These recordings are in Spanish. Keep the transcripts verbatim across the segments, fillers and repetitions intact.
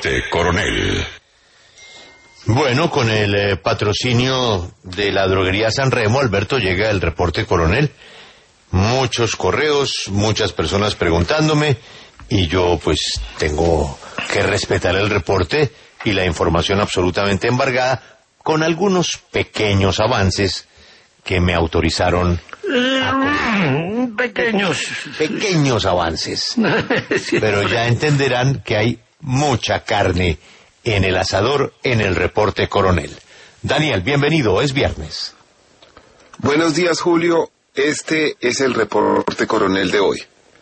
reporte Coronel. Bueno, con el eh, patrocinio de la droguería San Remo, Alberto, llega el reporte Coronel. Muchos correos, muchas personas preguntándome, y yo pues tengo que respetar el reporte y la información absolutamente embargada, con algunos pequeños avances que me autorizaron a... Pequeños. Pequeños avances. Pero ya entenderán que hay mucha carne en el asador en el reporte Coronel. Daniel, bienvenido, es viernes. Buenos días, Julio. Este es el reporte Coronel de hoy.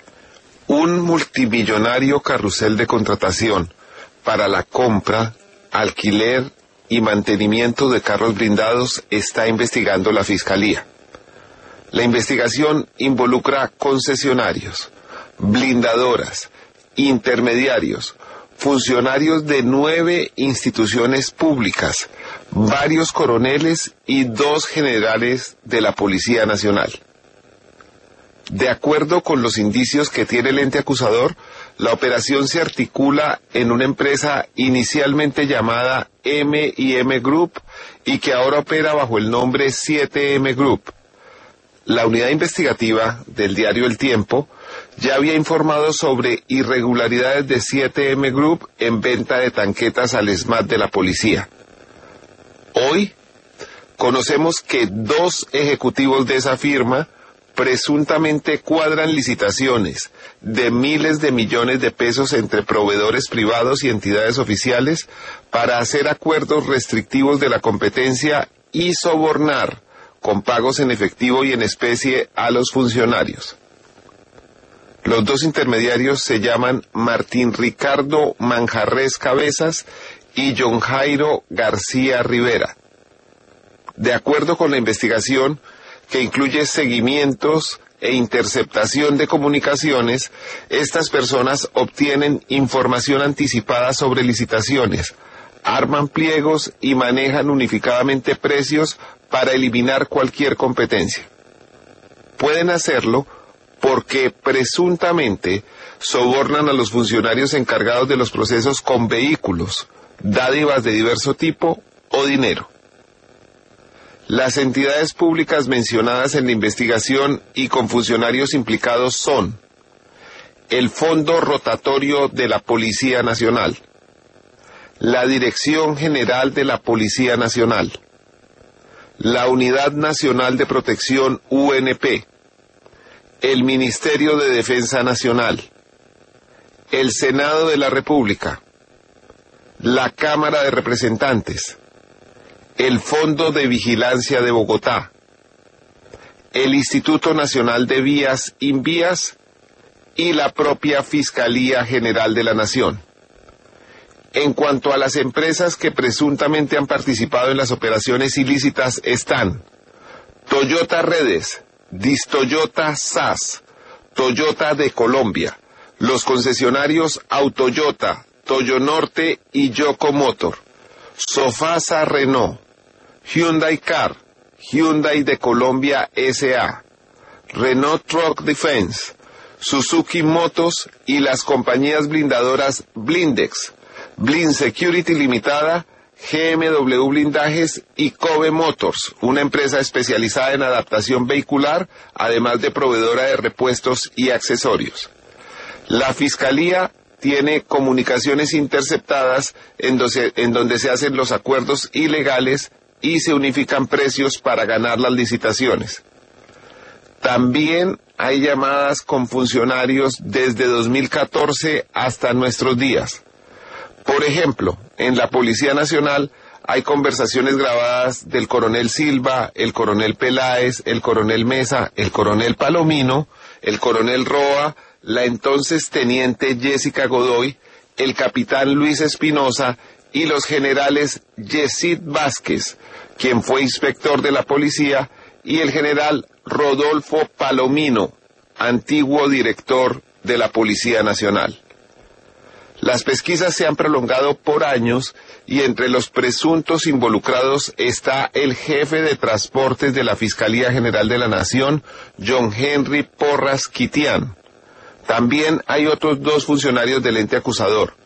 Un multimillonario carrusel de contratación para la compra, alquiler y mantenimiento de carros blindados está investigando la Fiscalía. La investigación involucra concesionarios, blindadoras, intermediarios, funcionarios de nueve instituciones públicas, varios coroneles y dos generales de la Policía Nacional. De acuerdo con los indicios que tiene el ente acusador, la operación se articula en una empresa inicialmente llamada eme y eme Group y que ahora opera bajo el nombre siete eme Group. La unidad investigativa del diario El Tiempo ya había informado sobre irregularidades de siete eme Group en venta de tanquetas al ESMAD de la policía. Hoy conocemos que dos ejecutivos de esa firma presuntamente cuadran licitaciones de miles de millones de pesos entre proveedores privados y entidades oficiales para hacer acuerdos restrictivos de la competencia y sobornar con pagos en efectivo y en especie a los funcionarios. Los dos intermediarios se llaman Martín Ricardo Manjarrés Cabezas y John Jairo García Rivera. De acuerdo con la investigación, que incluye seguimientos e interceptación de comunicaciones, estas personas obtienen información anticipada sobre licitaciones, arman pliegos y manejan unificadamente precios para eliminar cualquier competencia. Pueden hacerlo porque presuntamente sobornan a los funcionarios encargados de los procesos con vehículos, dádivas de diverso tipo o dinero. Las entidades públicas mencionadas en la investigación y con funcionarios implicados son el Fondo Rotatorio de la Policía Nacional, la Dirección General de la Policía Nacional, la Unidad Nacional de Protección U N P, el Ministerio de Defensa Nacional, el Senado de la República, la Cámara de Representantes, el Fondo de Vigilancia de Bogotá, el Instituto Nacional de Vías Invías y la propia Fiscalía General de la Nación. En cuanto a las empresas que presuntamente han participado en las operaciones ilícitas están Toyota Redes, Distoyota S A S, Toyota de Colombia, los concesionarios Autoyota, Toyonorte y Yoco Motor, Sofasa Renault, Hyundai Car, Hyundai de Colombia S A, Renault Truck Defense, Suzuki Motos y las compañías blindadoras Blindex, Blind Security Limitada, G M W Blindajes y Kobe Motors, una empresa especializada en adaptación vehicular, además de proveedora de repuestos y accesorios. La Fiscalía tiene comunicaciones interceptadas en donde, en donde se hacen los acuerdos ilegales y se unifican precios para ganar las licitaciones. También hay llamadas con funcionarios desde dos mil catorce hasta nuestros días. Por ejemplo, en la Policía Nacional hay conversaciones grabadas del coronel Silva, el coronel Peláez, el coronel Mesa, el coronel Palomino, el coronel Roa, la entonces teniente Jessica Godoy, el capitán Luis Espinosa y los generales Yesid Vázquez, quien fue inspector de la policía, y el general Rodolfo Palomino, antiguo director de la Policía Nacional. Las pesquisas se han prolongado por años y entre los presuntos involucrados está el jefe de transportes de la Fiscalía General de la Nación, John Henry Porras Quitián. También hay otros dos funcionarios del ente acusador,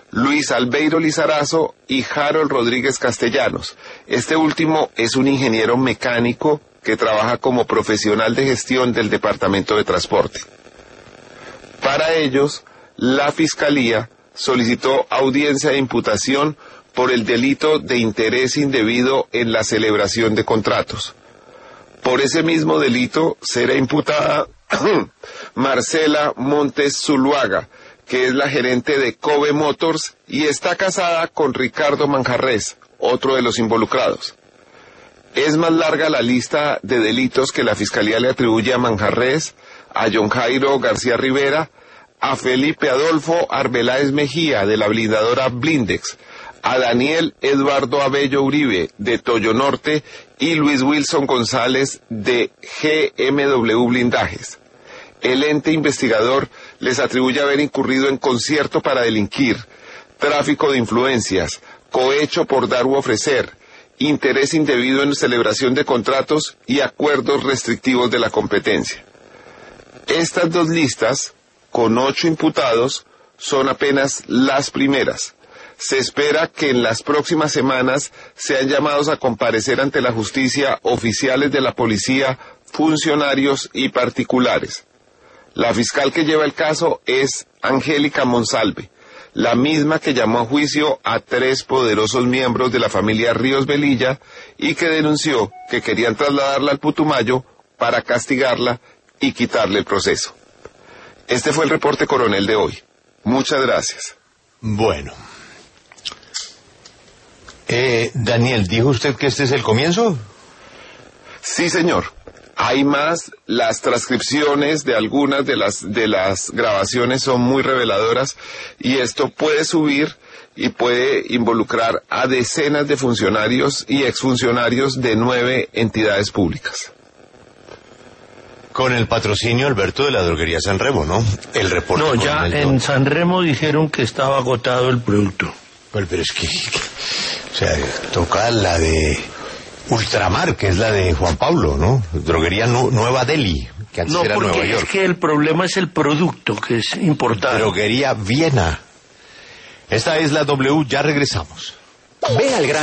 Luis Albeiro Lizarazo y Harold Rodríguez Castellanos. Este último es un ingeniero mecánico que trabaja como profesional de gestión del Departamento de Transporte. Para ellos, la Fiscalía solicitó audiencia de imputación por el delito de interés indebido en la celebración de contratos. Por ese mismo delito será imputada Marcela Montes Zuluaga, que es la gerente de Kobe Motors y está casada con Ricardo Manjarrés, otro de los involucrados. Es más larga la lista de delitos que la Fiscalía le atribuye a Manjarrés, a John Jairo García Rivera, a Felipe Adolfo Arbeláez Mejía, de la blindadora Blindex, a Daniel Eduardo Abello Uribe, de Toyo Norte, y Luis Wilson González, de G M W Blindajes. El ente investigador les atribuye haber incurrido en concierto para delinquir, tráfico de influencias, cohecho por dar u ofrecer, interés indebido en celebración de contratos y acuerdos restrictivos de la competencia. Estas dos listas, con ocho imputados, son apenas las primeras. Se espera que en las próximas semanas sean llamados a comparecer ante la justicia oficiales de la policía, funcionarios y particulares. La fiscal que lleva el caso es Angélica Monsalve, la misma que llamó a juicio a tres poderosos miembros de la familia Ríos Velilla y que denunció que querían trasladarla al Putumayo para castigarla y quitarle el proceso. Este fue el reporte coronel de hoy. Muchas gracias. Bueno. Eh, Daniel, ¿dijo usted que este es el comienzo? Sí, señor. Hay más. Las transcripciones de algunas de las de las grabaciones son muy reveladoras y esto puede subir y puede involucrar a decenas de funcionarios y exfuncionarios de nueve entidades públicas. Con el patrocinio, Alberto, de la droguería San Remo, ¿no? El reporte. No, ya en San Remo dijeron que estaba agotado el producto. Bueno, pero es que, que, o sea, toca la de Ultramar, que es la de Juan Pablo, ¿no? Droguería nu Nueva Delhi, que antes no, era Nueva York. No, porque es que el problema es el producto, que es importante. Droguería Viena. Esta es la W, ya regresamos. Ve al gran